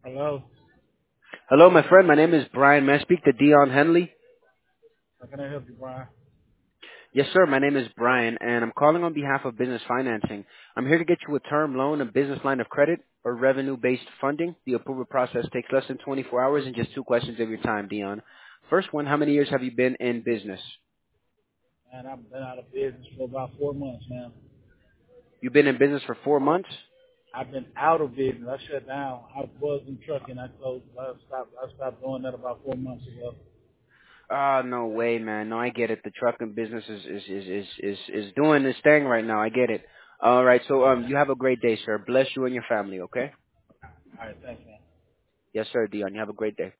Hello. Hello, my friend. My name is Brian. May I speak to Dion Henley? How can I help you, Brian? Yes, sir. My name is Brian, and I'm calling on behalf of business financing. I'm here to get you a term loan, a business line of credit, or revenue-based funding. The approval process takes less than 24 hours and just two questions of your time, Dion. First one, how many years have you been in business? Man, I've been out of business for about 4 months now. You've been in business for 4 months? I've been out of business. I shut down. I was in trucking. I closed. I stopped doing that about 4 months ago. Ah, no way, man. No, I get it. The trucking business is doing this thing right now. I get it. All right. So, Yeah. you have a great day, sir. Bless you and your family. Okay? All right. Thanks, man. Yes, sir, Dion. You have a great day.